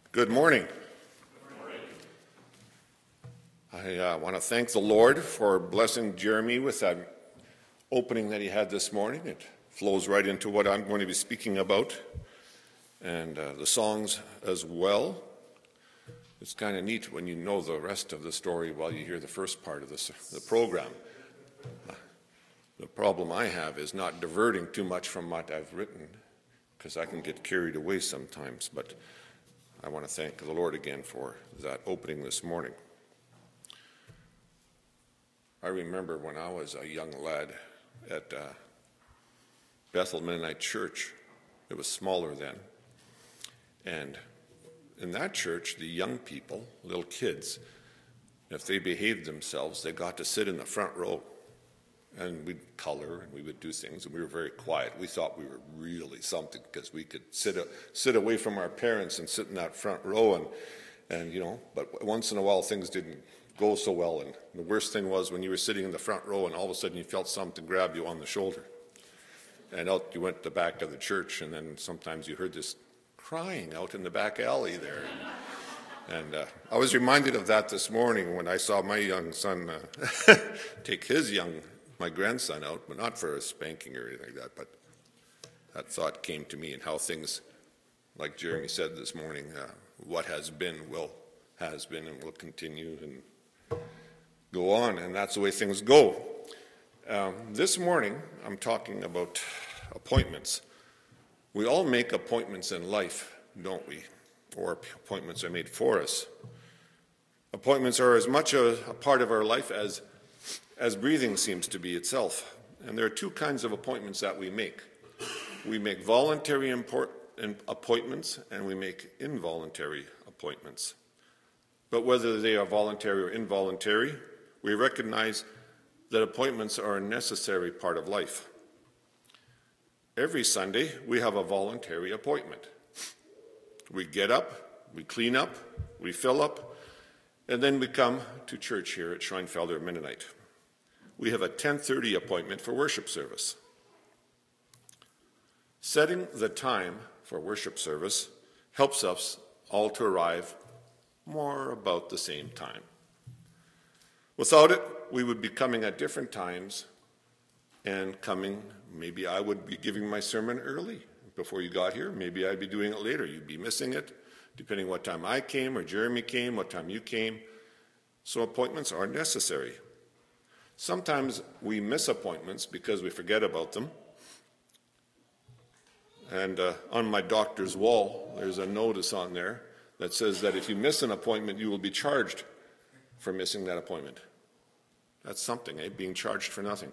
Good morning. I want to thank the Lord for blessing Jeremy with that opening that he had this morning. It flows right into what I'm going to be speaking about, and the songs as well. It's kind of neat when you know the rest of the story while you hear the first part of the program. The problem I have is not diverting too much from what I've written, because I can get carried away sometimes, but I want to thank the Lord again for that opening this morning. I remember when I was a young lad at Bethel Mennonite Church. It was smaller then. And in that church, the young people, little kids, if they behaved themselves, they got to sit in the front row. And we'd color and we would do things, and we were very quiet. We thought we were really something because we could sit away from our parents and sit in that front row, and you know. But once in a while, things didn't go so well. And the worst thing was when you were sitting in the front row, and all of a sudden you felt something grab you on the shoulder, and out you went to the back of the church, and then sometimes you heard this crying out in the back alley there. And I was reminded of that this morning when I saw my young son take my grandson out, but not for a spanking or anything like that, but that thought came to me, and how things, like Jeremy said this morning, what has been and will continue and go on, and that's the way things go. This morning, I'm talking about appointments. We all make appointments in life, don't we? Or appointments are made for us. Appointments are as much a part of our life as breathing seems to be itself. And there are two kinds of appointments that we make. We make voluntary appointments, and we make involuntary appointments. But whether they are voluntary or involuntary, we recognize that appointments are a necessary part of life. Every Sunday, we have a voluntary appointment. We get up, we clean up, we fill up, and then we come to church here at Scheinfelder Mennonite. We have a 10:30 appointment for worship service. Setting the time for worship service helps us all to arrive more about the same time. Without it, we would be coming at different times and maybe I would be giving my sermon early before you got here. Maybe I'd be doing it later. You'd be missing it, depending what time I came or Jeremy came, what time you came. So appointments are necessary. Sometimes we miss appointments because we forget about them. And on my doctor's wall, there's a notice on there that says that if you miss an appointment, you will be charged for missing that appointment. That's something, eh? Being charged for nothing.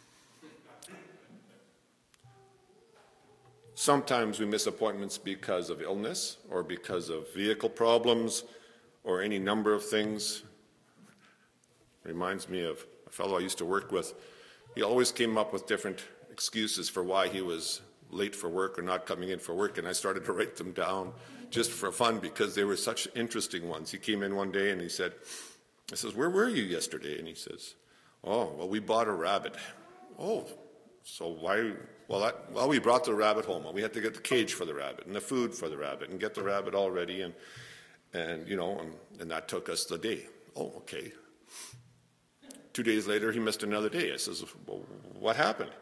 Sometimes we miss appointments because of illness or because of vehicle problems or any number of things. Reminds me of a fellow I used to work with. He always came up with different excuses for why he was late for work or not coming in for work, and I started to write them down just for fun because they were such interesting ones. He came in one day and I says, "Where were you yesterday?" And he says, "Oh, well, we bought a rabbit." "Oh, so why?" Well, we brought the rabbit home. We had to get the cage for the rabbit and the food for the rabbit and get the rabbit all ready, and that took us the day. "Oh, okay." 2 days later, he missed another day. I says, "Well, what happened?"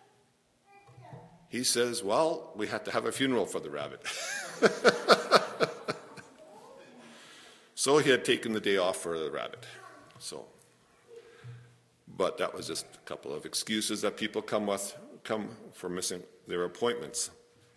He says, "Well, we had to have a funeral for the rabbit." So he had taken the day off for the rabbit. But that was just a couple of excuses that people come for missing their appointments.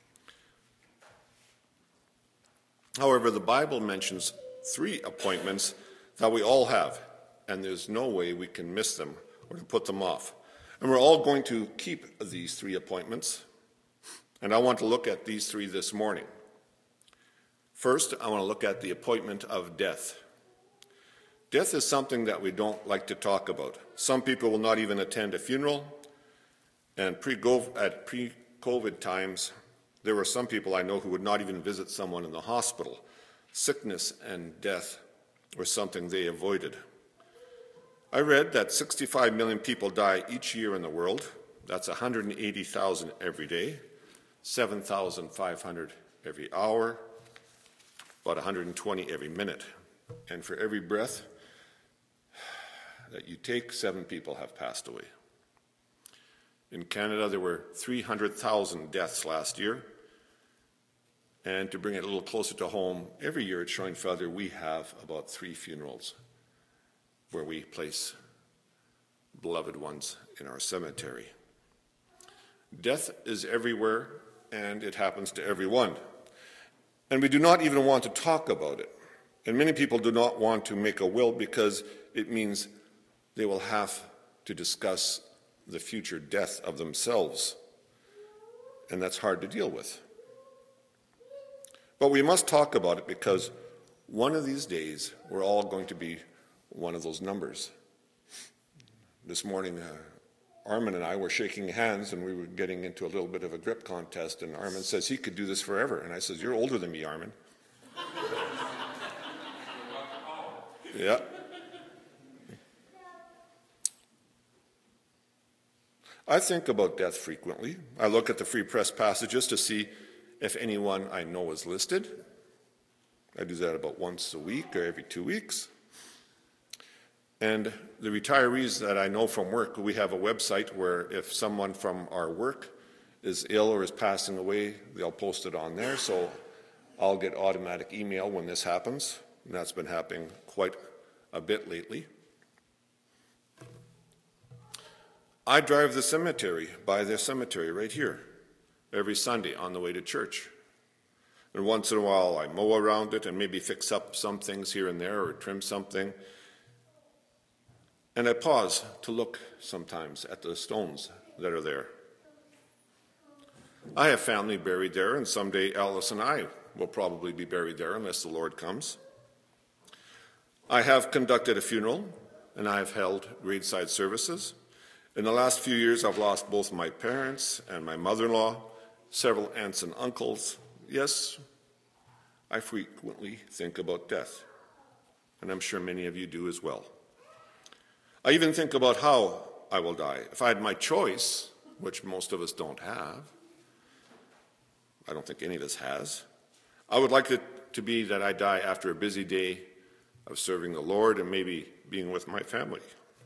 However, the Bible mentions 3 appointments that we all have, and there's no way we can miss them or to put them off. And we're all going to keep these 3 appointments, and I want to look at these 3 this morning. First, I want to look at the appointment of death. Death is something that we don't like to talk about. Some people will not even attend a funeral, and at pre-COVID times, there were some people I know who would not even visit someone in the hospital. Sickness and death were something they avoided. I read that 65 million people die each year in the world. That's 180,000 every day, 7,500 every hour, about 120 every minute. And for every breath that you take, 7 people have passed away. In Canada, there were 300,000 deaths last year. And to bring it a little closer to home, every year at Schoenfelder, we have about 3 funerals where we place beloved ones in our cemetery. Death is everywhere, and it happens to everyone. And we do not even want to talk about it. And many people do not want to make a will because it means they will have to discuss the future death of themselves. And that's hard to deal with. But we must talk about it because one of these days we're all going to be one of those numbers. This morning, Armin and I were shaking hands and we were getting into a little bit of a grip contest, and Armin says he could do this forever. And I says, "You're older than me, Armin." Yeah. I think about death frequently. I look at the Free Press passages to see if anyone I know is listed. I do that about once a week or every 2 weeks. And the retirees that I know from work, we have a website where if someone from our work is ill or is passing away, they'll post it on there. So I'll get automatic email when this happens. And that's been happening quite a bit lately. I drive the cemetery, by the cemetery right here, every Sunday on the way to church. And once in a while I mow around it and maybe fix up some things here and there or trim something. And I pause to look sometimes at the stones that are there. I have family buried there, and someday Alice and I will probably be buried there unless the Lord comes. I have conducted a funeral, and I have held graveside services. In the last few years, I've lost both my parents and my mother-in-law, several aunts and uncles. Yes, I frequently think about death, and I'm sure many of you do as well. I even think about how I will die. If I had my choice, which most of us don't have, I don't think any of us has, I would like it to be that I die after a busy day of serving the Lord and maybe being with my family.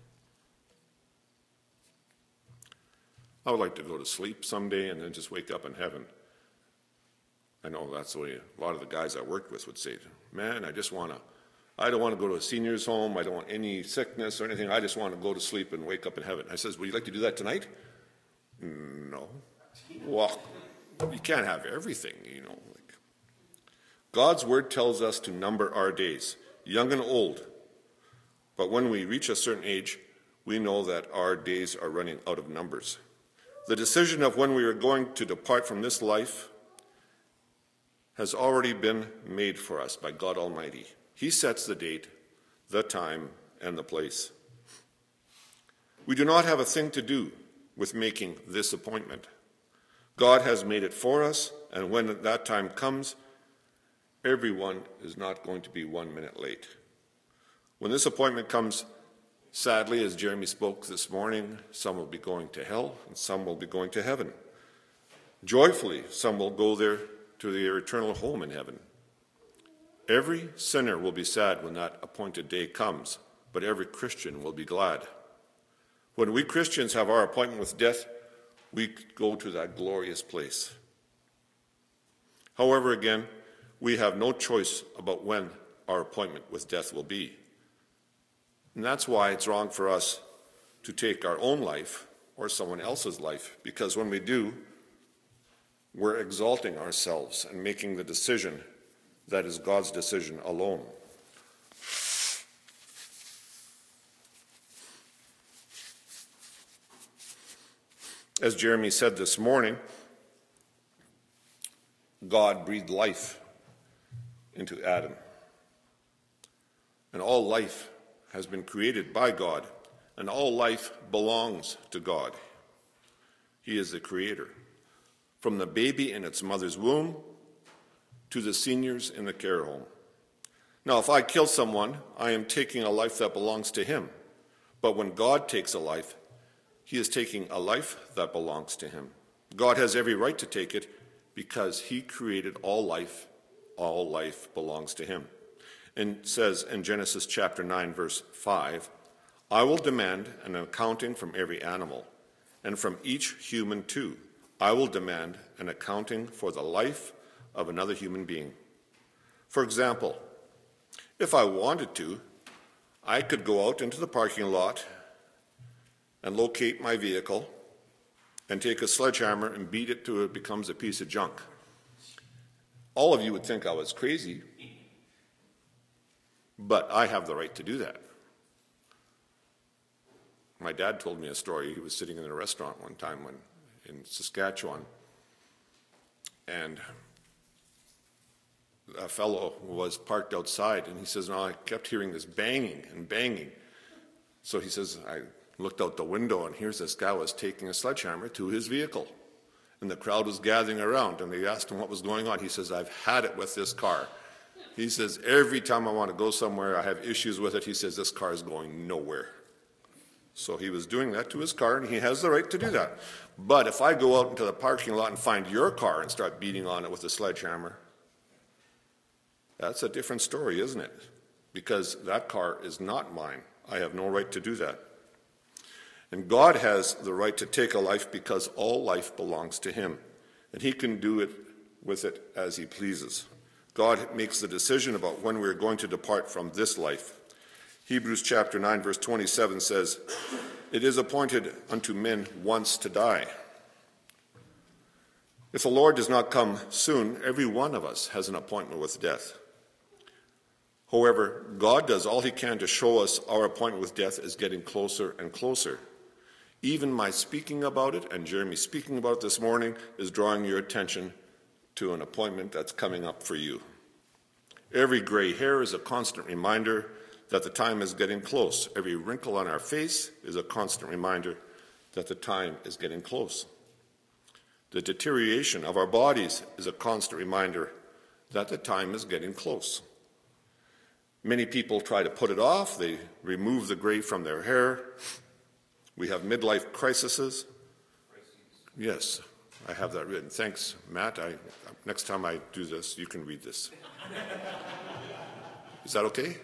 I would like to go to sleep someday and then just wake up in heaven. I know that's the way a lot of the guys I worked with would say, "Man, I don't want to go to a senior's home. I don't want any sickness or anything. I just want to go to sleep and wake up in heaven." I says, "Would you like to do that tonight?" No. Well, you can't have everything, you know. God's word tells us to number our days, young and old. But when we reach a certain age, we know that our days are running out of numbers. The decision of when we are going to depart from this life has already been made for us by God Almighty. He sets the date, the time, and the place. We do not have a thing to do with making this appointment. God has made it for us, and when that time comes, everyone is not going to be 1 minute late. When this appointment comes, sadly, as Jeremy spoke this morning, some will be going to hell and some will be going to heaven. Joyfully, some will go there to their eternal home in heaven. Every sinner will be sad when that appointed day comes, but every Christian will be glad. When we Christians have our appointment with death, we go to that glorious place. However, again, we have no choice about when our appointment with death will be. And that's why it's wrong for us to take our own life or someone else's life, because when we do, we're exalting ourselves and making the decision that is God's decision alone. As Jeremy said this morning, God breathed life into Adam. And all life has been created by God, and all life belongs to God. He is the creator. From the baby in its mother's womb to the seniors in the care home. Now, if I kill someone, I am taking a life that belongs to him. But when God takes a life, he is taking a life that belongs to him. God has every right to take it because he created all life all life belongs to him. And it says in Genesis chapter 9, verse 5, I will demand an accounting from every animal, and from each human too. I will demand an accounting for the life of another human being. For example, if I wanted to, I could go out into the parking lot and locate my vehicle and take a sledgehammer and beat it till it becomes a piece of junk. All of you would think I was crazy, but I have the right to do that. My dad told me a story. He was sitting in a restaurant one time in Saskatchewan, and a fellow was parked outside, and he says, no, I kept hearing this banging and banging. So he says, I looked out the window, and here's this guy was taking a sledgehammer to his vehicle. And the crowd was gathering around, and they asked him what was going on. He says, I've had it with this car. He says, every time I want to go somewhere, I have issues with it. He says, this car is going nowhere. So he was doing that to his car, and he has the right to do that. But if I go out into the parking lot and find your car and start beating on it with a sledgehammer, that's a different story, isn't it? Because that car is not mine. I have no right to do that. And God has the right to take a life because all life belongs to him, and he can do it with it as he pleases. God makes the decision about when we're going to depart from this life. Hebrews chapter 9, verse 27 says, it is appointed unto men once to die. If the Lord does not come soon, every one of us has an appointment with death. However, God does all he can to show us our appointment with death is getting closer and closer. Even my speaking about it, and Jeremy speaking about it this morning, is drawing your attention to an appointment that's coming up for you. Every gray hair is a constant reminder that the time is getting close. Every wrinkle on our face is a constant reminder that the time is getting close. The deterioration of our bodies is a constant reminder that the time is getting close. Many people try to put it off. They remove the gray from their hair. We have midlife crises. Yes, I have that written. Thanks, Matt. Next time I do this, you can read this. Is that okay?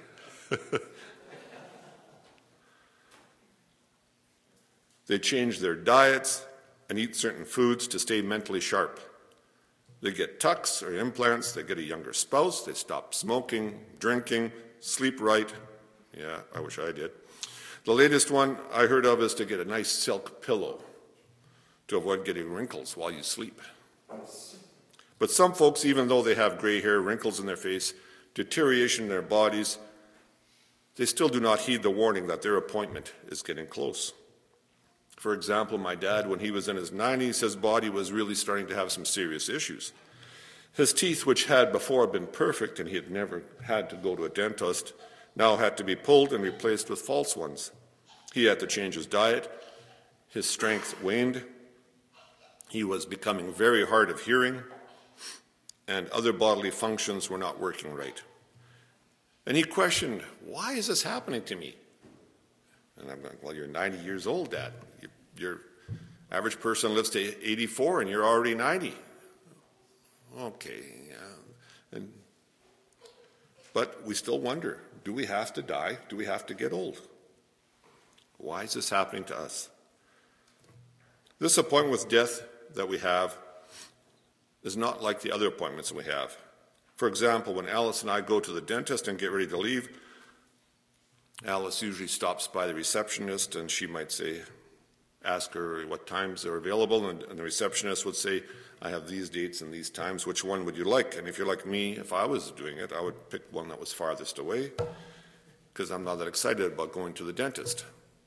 They change their diets and eat certain foods to stay mentally sharp. They get tucks or implants, they get a younger spouse, they stop smoking, drinking, sleep right. Yeah, I wish I did. The latest one I heard of is to get a nice silk pillow to avoid getting wrinkles while you sleep. But some folks, even though they have gray hair, wrinkles in their face, deterioration in their bodies, they still do not heed the warning that their appointment is getting close. For example, my dad, when he was in his 90s, his body was really starting to have some serious issues. His teeth, which had before been perfect and he had never had to go to a dentist, now had to be pulled and replaced with false ones. He had to change his diet. His strength waned. He was becoming very hard of hearing, and other bodily functions were not working right. And he questioned, why is this happening to me? And I'm going, well, you're 90 years old, Dad. Your average person lives to 84 and you're already 90. Okay, yeah. But we still wonder, do we have to die? Do we have to get old? Why is this happening to us? This appointment with death that we have is not like the other appointments we have. For example, when Alice and I go to the dentist and get ready to leave, Alice usually stops by the receptionist and she might say, ask her what times are available, and the receptionist would say, I have these dates and these times, which one would you like? And if you're like me, if I was doing it, I would pick one that was farthest away because I'm not that excited about going to the dentist.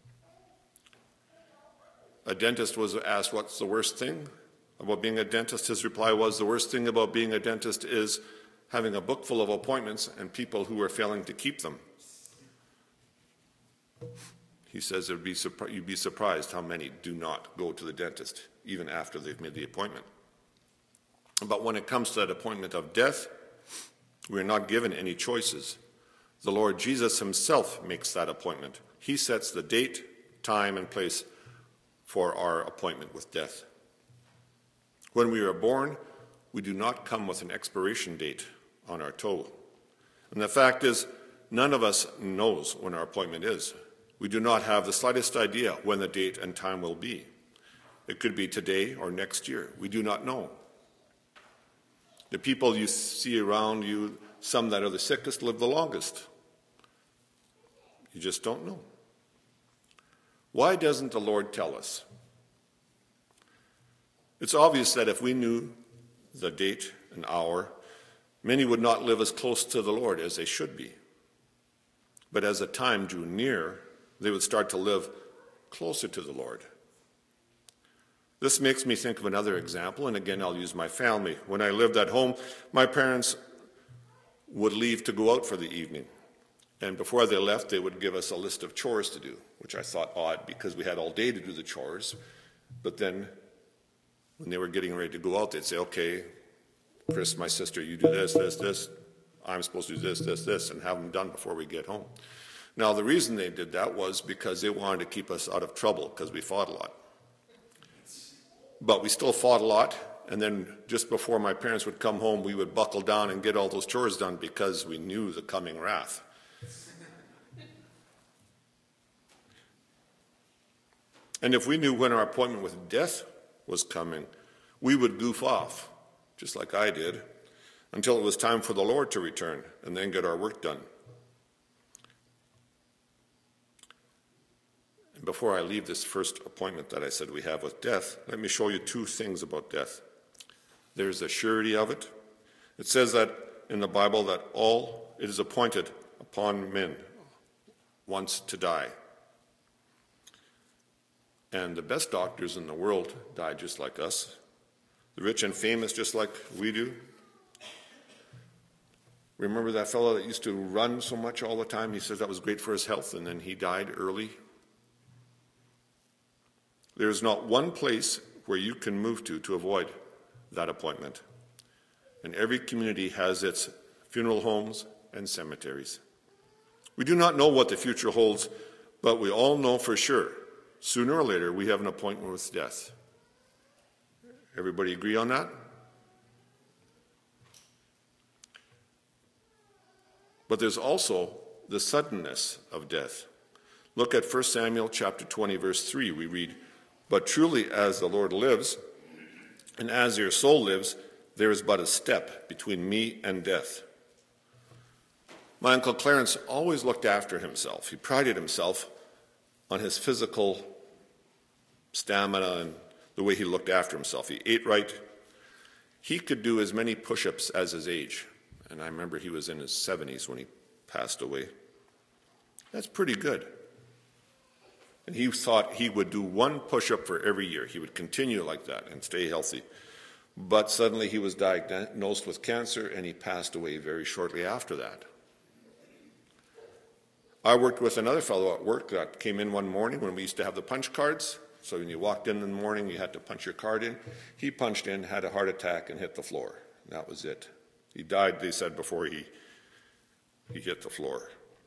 A dentist was asked, what's the worst thing about being a dentist? His reply was, the worst thing about being a dentist is having a book full of appointments and people who are failing to keep them. He says you'd be surprised how many do not go to the dentist, even after they've made the appointment. But when it comes to that appointment of death, we're not given any choices. The Lord Jesus himself makes that appointment. He sets the date, time, and place for our appointment with death. When we are born, we do not come with an expiration date. on our toe. And the fact is, none of us knows when our appointment is. We do not have the slightest idea when the date and time will be. It could be today or next year. We do not know. The people you see around you, some that are the sickest, live the longest. You just don't know. Why doesn't the Lord tell us? It's obvious that if we knew the date and hour, many would not live as close to the Lord as they should be. But as the time drew near, they would start to live closer to the Lord. This makes me think of another example, and again I'll use my family. When I lived at home, my parents would leave to go out for the evening. And before they left, they would give us a list of chores to do, which I thought odd because we had all day to do the chores. But then when they were getting ready to go out, they'd say, okay, Chris, my sister, you do this, this, this. I'm supposed to do this, this, this, and have them done before we get home. Now, the reason they did that was because they wanted to keep us out of trouble because we fought a lot. But we still fought a lot, and then just before my parents would come home, we would buckle down and get all those chores done because we knew the coming wrath. And if we knew when our appointment with death was coming, we would goof off, just like I did, until it was time for the Lord to return and then get our work done. And before I leave this first appointment that I said we have with death, let me show you two things about death. There's the surety of it. It says that in the Bible that it is appointed upon men once to die. And the best doctors in the world die just like us. The rich and famous just like we do. Remember that fellow that used to run so much all the time? He said that was great for his health, and then he died early. There is not one place where you can move to avoid that appointment. And every community has its funeral homes and cemeteries. We do not know what the future holds, but we all know for sure, sooner or later, we have an appointment with death. Everybody agree on that? But there's also the suddenness of death. Look at 1 Samuel chapter 20, verse 3. We read, "But truly as the Lord lives, and as your soul lives, there is but a step between me and death." My Uncle Clarence always looked after himself. He prided himself on his physical stamina and the way he looked after himself. He ate right. He could do as many push-ups as his age. And I remember he was in his 70s when he passed away. That's pretty good. And he thought he would do one push-up for every year. He would continue like that and stay healthy. But suddenly he was diagnosed with cancer, and he passed away very shortly after that. I worked with another fellow at work that came in one morning when we used to have the punch cards. So when you walked in the morning, you had to punch your card in. He punched in, had a heart attack, and hit the floor. That was it. He died, they said, before he hit the floor.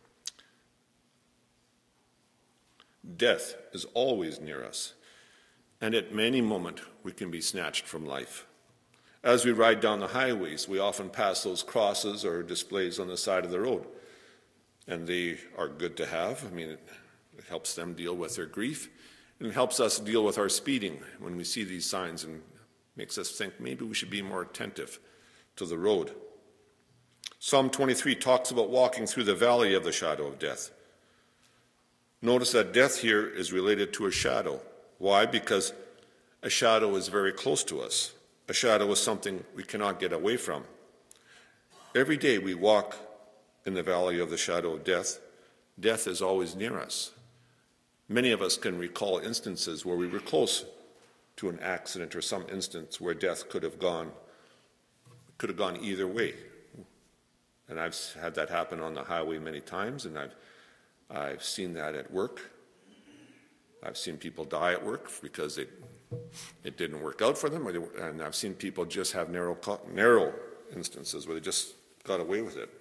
Death is always near us, and at any moment we can be snatched from life. As we ride down the highways, we often pass those crosses or displays on the side of the road, and they are good to have. I mean, it helps them deal with their grief, and it helps us deal with our speeding when we see these signs, and makes us think maybe we should be more attentive to the road. Psalm 23 talks about walking through the valley of the shadow of death. Notice that death here is related to a shadow. Why? Because a shadow is very close to us. A shadow is something we cannot get away from. Every day we walk in the valley of the shadow of death. Death is always near us. Many of us can recall instances where we were close to an accident or some instance where death could have gone either way. And I've had that happen on the highway many times, and I've seen that at work. I've seen people die at work because it didn't work out for them, and I've seen people just have narrow instances where they just got away with it.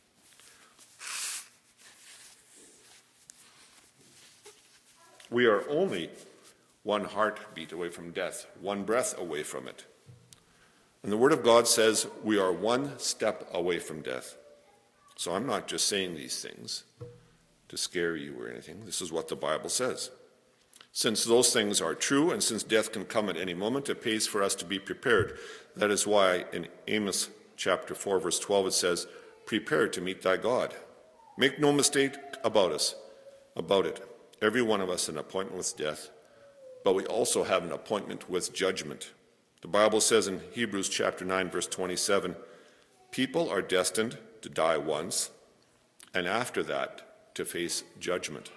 We are only one heartbeat away from death, one breath away from it. And the Word of God says we are one step away from death. So I'm not just saying these things to scare you or anything. This is what the Bible says. Since those things are true, and since death can come at any moment, it pays for us to be prepared. That is why in Amos chapter 4, verse 12, it says, "Prepare to meet thy God." Make no mistake about it. Every one of us an appointment with death, but we also have an appointment with judgment. The Bible says in Hebrews chapter 9, verse 27, people are destined to die once, and after that, to face judgment.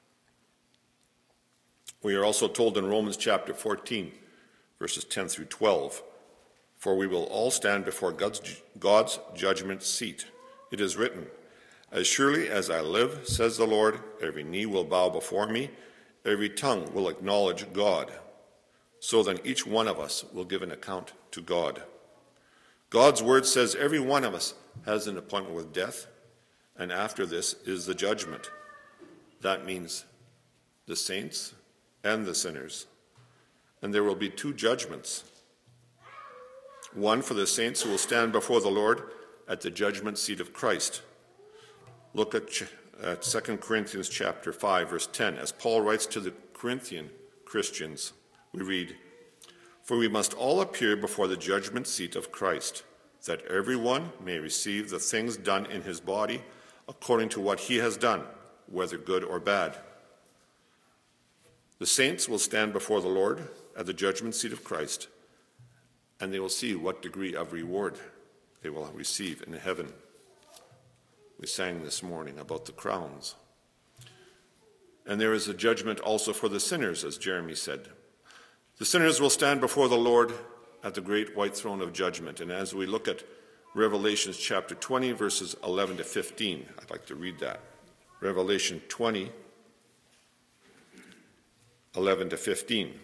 We are also told in Romans chapter 14, verses 10 through 12, "For we will all stand before God's judgment seat. It is written, as surely as I live, says the Lord, every knee will bow before me, every tongue will acknowledge God. So then each one of us will give an account to God." God's word says every one of us has an appointment with death, and after this is the judgment. That means the saints and the sinners. And there will be two judgments. One for the saints who will stand before the Lord at the judgment seat of Christ. Look at 2 Corinthians chapter 5, verse 10. As Paul writes to the Corinthian Christians, we read, "For we must all appear before the judgment seat of Christ, that everyone may receive the things done in his body according to what he has done, whether good or bad." The saints will stand before the Lord at the judgment seat of Christ, and they will see what degree of reward they will receive in heaven. We sang this morning about the crowns. And there is a judgment also for the sinners, as Jeremy said. The sinners will stand before the Lord at the great white throne of judgment. And as we look at Revelation chapter 20, verses 11 to 15, I'd like to read that. Revelation 20, 11 to 15.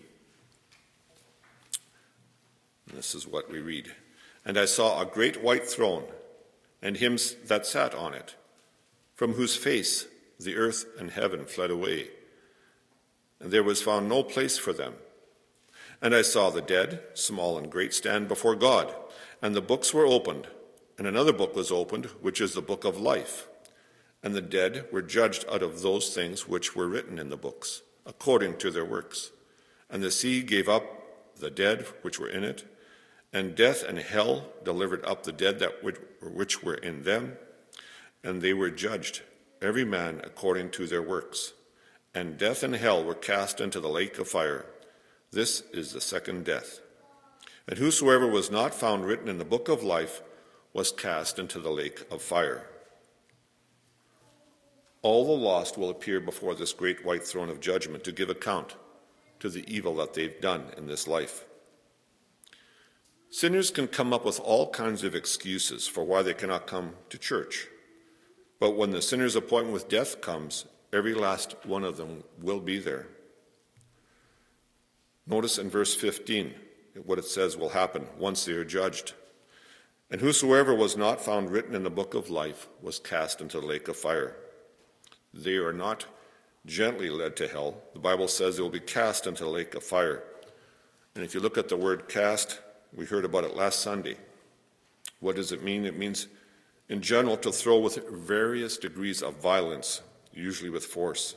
And this is what we read. "And I saw a great white throne, and him that sat on it, from whose face the earth and heaven fled away, and there was found no place for them. And I saw the dead, small and great, stand before God, and the books were opened, and another book was opened, which is the book of life. And the dead were judged out of those things which were written in the books, according to their works. And the sea gave up the dead which were in it, and death and hell delivered up the dead which were in them, and they were judged, every man according to their works. And death and hell were cast into the lake of fire. This is the second death. And whosoever was not found written in the book of life was cast into the lake of fire." All the lost will appear before this great white throne of judgment to give account to the evil that they've done in this life. Sinners can come up with all kinds of excuses for why they cannot come to church. But when the sinner's appointment with death comes, every last one of them will be there. Notice in verse 15 what it says will happen once they are judged. "And whosoever was not found written in the book of life was cast into the lake of fire." They are not gently led to hell. The Bible says they will be cast into the lake of fire. And if you look at the word cast, we heard about it last Sunday. What does it mean? It means, in general, to throw with various degrees of violence, usually with force.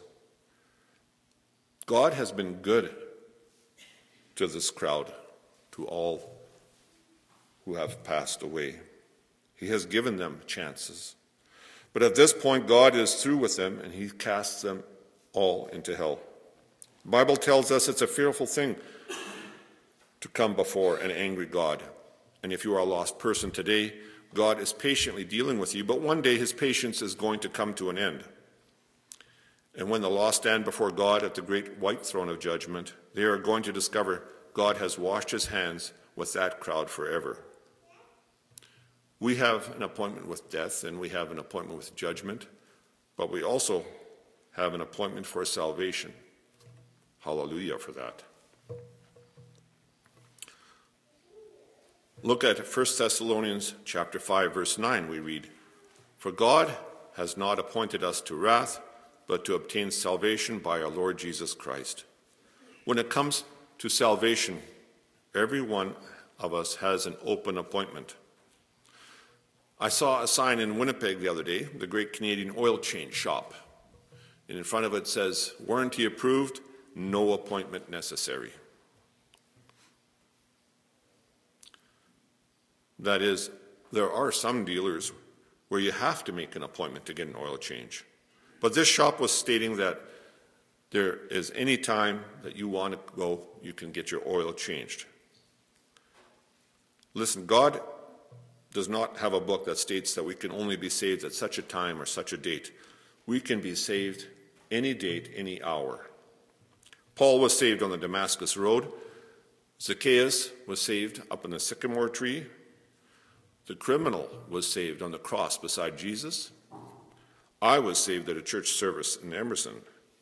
God has been good to this crowd, to all who have passed away. He has given them chances. But at this point, God is through with them, and he casts them all into hell. The Bible tells us it's a fearful thing to come before an angry God. And if you are a lost person today, God is patiently dealing with you, but one day his patience is going to come to an end. And when the lost stand before God at the great white throne of judgment, they are going to discover God has washed his hands with that crowd forever. We have an appointment with death, and we have an appointment with judgment, but we also have an appointment for salvation. Hallelujah for that. Look at 1 Thessalonians chapter 5, verse 9. We read, "For God has not appointed us to wrath, but to obtain salvation by our Lord Jesus Christ." When it comes to salvation, everyone of us has an open appointment. I saw a sign in Winnipeg the other day, the Great Canadian Oil Change Shop. And in front of it says, warranty approved, no appointment necessary. That is, there are some dealers where you have to make an appointment to get an oil change. But this shop was stating that there is any time that you want to go, you can get your oil changed. Listen, God does not have a book that states that we can only be saved at such a time or such a date. We can be saved any date, any hour. Paul was saved on the Damascus Road. Zacchaeus was saved up in the sycamore tree. The criminal was saved on the cross beside Jesus. I was saved at a church service in Emerson.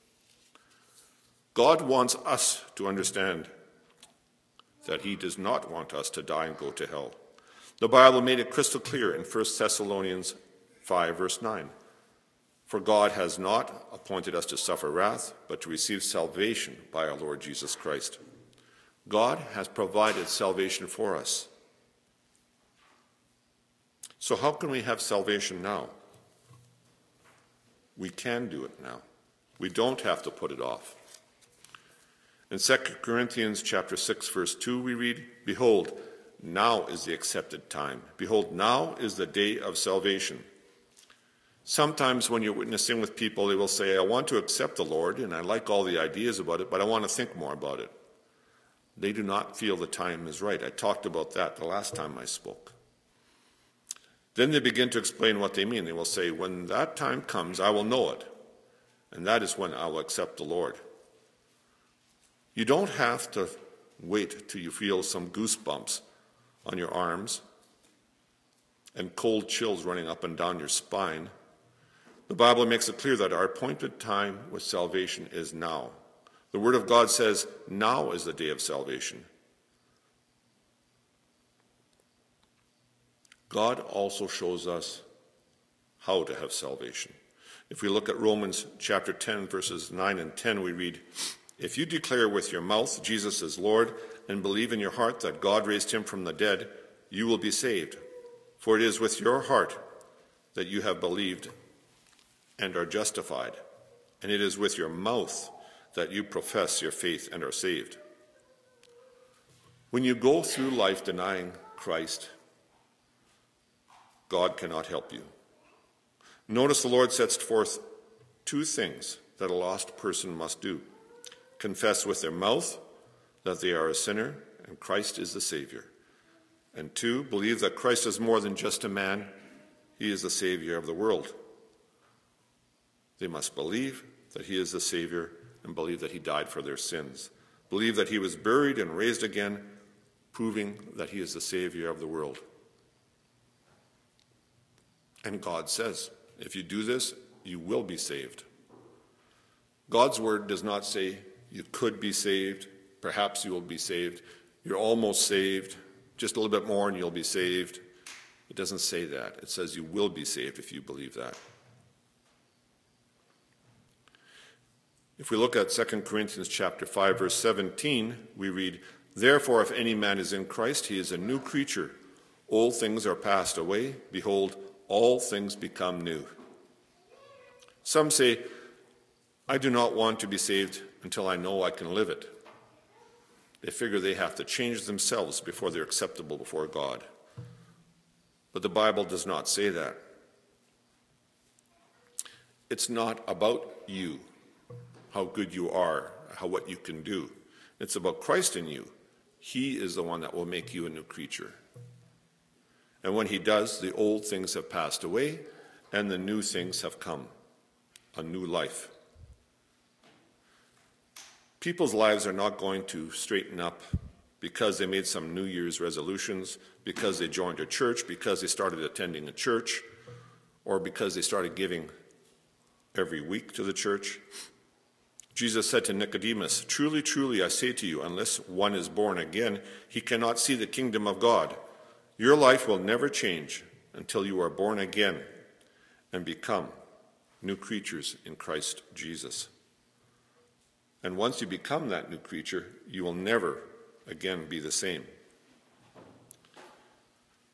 God wants us to understand that he does not want us to die and go to hell. The Bible made it crystal clear in 1 Thessalonians 5, verse 9. For God has not appointed us to suffer wrath, but to receive salvation by our Lord Jesus Christ. God has provided salvation for us. So how can we have salvation now? We can do it now. We don't have to put it off. In 2 Corinthians chapter 6, verse 2, we read, Behold, now is the accepted time. Behold, now is the day of salvation. Sometimes when you're witnessing with people, they will say, I want to accept the Lord, and I like all the ideas about it, but I want to think more about it. They do not feel the time is right. I talked about that the last time I spoke. Then they begin to explain what they mean. They will say, when that time comes, I will know it, and that is when I will accept the Lord. You don't have to wait till you feel some goosebumps on your arms and cold chills running up and down your spine. The Bible makes it clear that our appointed time with salvation is now. The Word of God says, now is the day of salvation. God also shows us how to have salvation. If we look at Romans chapter 10, verses 9 and 10, we read, If you declare with your mouth Jesus is Lord and believe in your heart that God raised him from the dead, you will be saved. For it is with your heart that you have believed and are justified, and it is with your mouth that you profess your faith and are saved. When you go through life denying Christ, God cannot help you. Notice the Lord sets forth two things that a lost person must do. Confess with their mouth that they are a sinner and Christ is the Savior. And two, believe that Christ is more than just a man. He is the Savior of the world. They must believe that he is the Savior and believe that he died for their sins. Believe that he was buried and raised again, proving that he is the Savior of the world. And God says, if you do this, you will be saved. God's word does not say you could be saved, perhaps you will be saved, you're almost saved, just a little bit more and you'll be saved. It doesn't say that. It says you will be saved if you believe that. If we look at 2 Corinthians chapter 5, verse 17, we read, Therefore, if any man is in Christ, he is a new creature. Old things are passed away. Behold, all things become new. Some say, I do not want to be saved until I know I can live it. They figure they have to change themselves before they're acceptable before God. But the Bible does not say that. It's not about you, how good you are, what you can do. It's about Christ in you. He is the one that will make you a new creature. And when he does, the old things have passed away and the new things have come, a new life. People's lives are not going to straighten up because they made some New Year's resolutions, because they joined a church, because they started attending a church, or because they started giving every week to the church. Jesus said to Nicodemus, Truly, truly, I say to you, unless one is born again, he cannot see the kingdom of God. Your life will never change until you are born again and become new creatures in Christ Jesus. And once you become that new creature, you will never again be the same.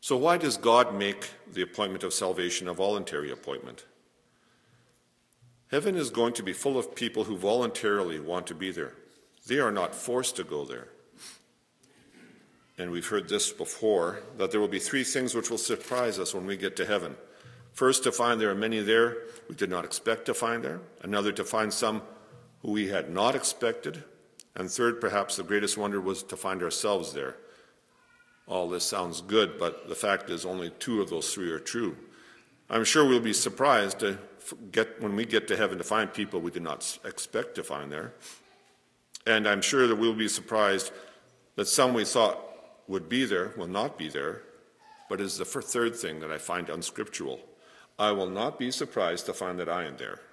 So why does God make the appointment of salvation a voluntary appointment? Heaven is going to be full of people who voluntarily want to be there. They are not forced to go there. And we've heard this before, that there will be three things which will surprise us when we get to heaven. First, to find there are many there we did not expect to find there. Another, to find some who we had not expected. And third, perhaps the greatest wonder, was to find ourselves there. All this sounds good, but the fact is only two of those three are true. I'm sure we'll be surprised when we get to heaven to find people we did not expect to find there. And I'm sure that we'll be surprised that some we thought would be there will not be there, but is the third thing that I find unscriptural. I will not be surprised to find that I am there.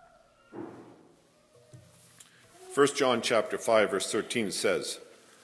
1 John chapter 5, verse 13 says,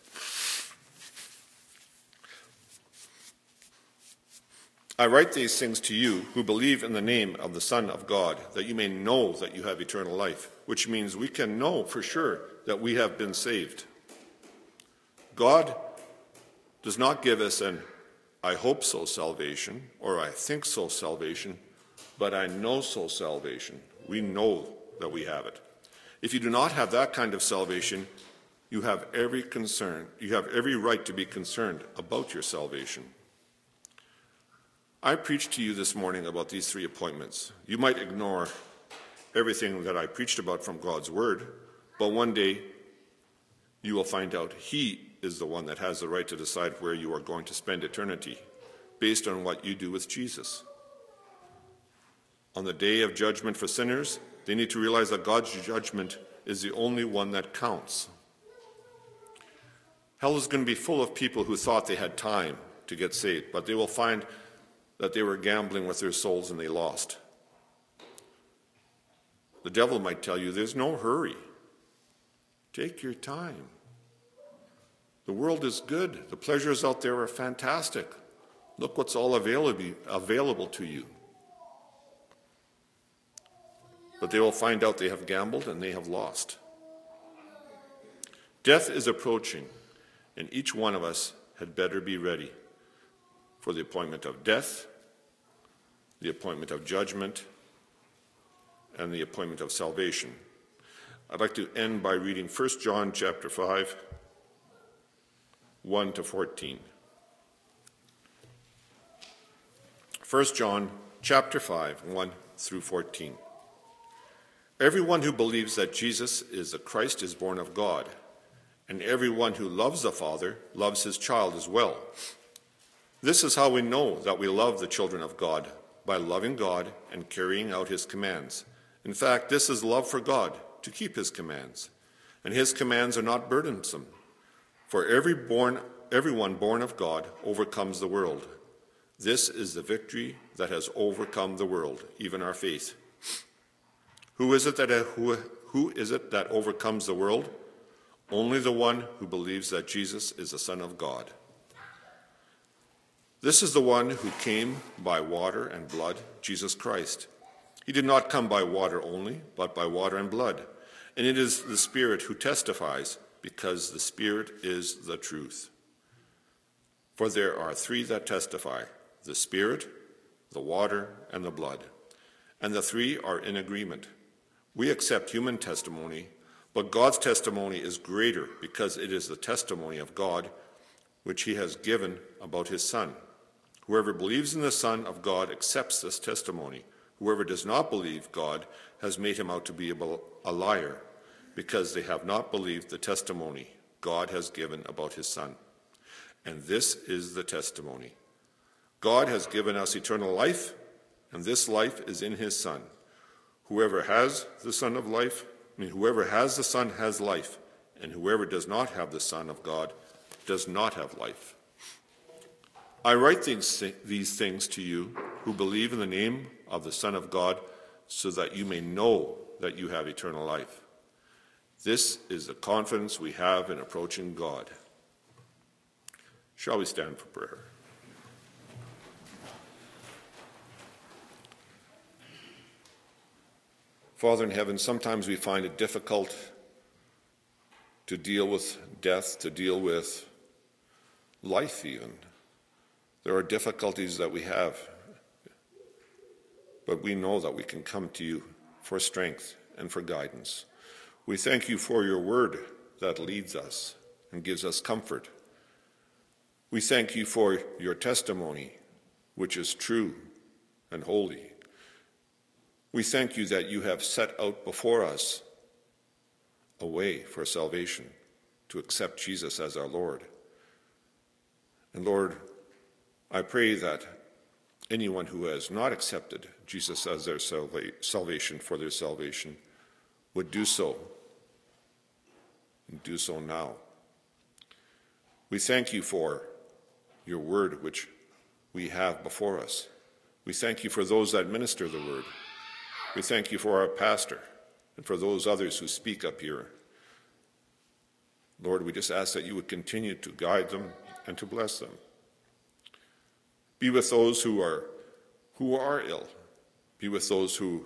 I write these things to you who believe in the name of the Son of God, that you may know that you have eternal life, which means we can know for sure that we have been saved. God does not give us an I hope so salvation, or I think so salvation, but I know so salvation. We know that we have it. If you do not have that kind of salvation, you have every right to be concerned about your salvation. I preached to you this morning about these three appointments. You might ignore everything that I preached about from God's word, but one day you will find out He is the one that has the right to decide where you are going to spend eternity, based on what you do with Jesus. On the day of judgment for sinners, they need to realize that God's judgment is the only one that counts. Hell is going to be full of people who thought they had time to get saved, but they will find that they were gambling with their souls and they lost. The devil might tell you, there's no hurry. Take your time. The world is good. The pleasures out there are fantastic. Look what's all available to you. But they will find out they have gambled and they have lost. Death is approaching, and each one of us had better be ready for the appointment of death, the appointment of judgment, and the appointment of salvation. I'd like to end by reading 1 John chapter 5, 1 to 14. 1 John chapter 5, 1 through 14. Everyone who believes that Jesus is the Christ is born of God, and everyone who loves the Father loves his child as well. This is how we know that we love the children of God, by loving God and carrying out his commands. In fact, this is love for God, to keep his commands. And his commands are not burdensome. For everyone born of God overcomes the world. This is the victory that has overcome the world, even our faith. Who is it that overcomes the world? Only the one who believes that Jesus is the Son of God. This is the one who came by water and blood, Jesus Christ. He did not come by water only, but by water and blood. And it is the Spirit who testifies, because the Spirit is the truth. For there are three that testify, the Spirit, the water, and the blood. And the three are in agreement. We accept human testimony, but God's testimony is greater, because it is the testimony of God, which he has given about his Son. Whoever believes in the Son of God accepts this testimony. Whoever does not believe God has made him out to be a liar, because they have not believed the testimony God has given about his Son. And this is the testimony. God has given us eternal life, and this life is in his Son. Whoever has the Son has life, and whoever does not have the Son of God does not have life. I write these things to you who believe in the name of the Son of God, so that you may know that you have eternal life. This is the confidence we have in approaching God. Shall we stand for prayer? Father in heaven, sometimes we find it difficult to deal with death, to deal with life even. There are difficulties that we have, but we know that we can come to you for strength and for guidance. We thank you for your word that leads us and gives us comfort. We thank you for your testimony, which is true and holy. We thank you that you have set out before us a way for salvation, to accept Jesus as our Lord. And Lord, I pray that anyone who has not accepted Jesus as their salvation for their salvation would do so, and do so now. We thank you for your word which we have before us. We thank you for those that minister the word. We thank you for our pastor and for those others who speak up here. Lord, we just ask that you would continue to guide them and to bless them. Be with those who are ill. Be with those who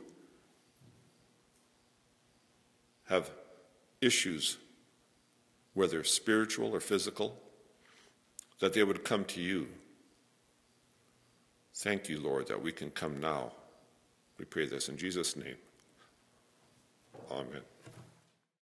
have issues, whether spiritual or physical, that they would come to you. Thank you, Lord, that we can come now. We pray this in Jesus' name. Amen.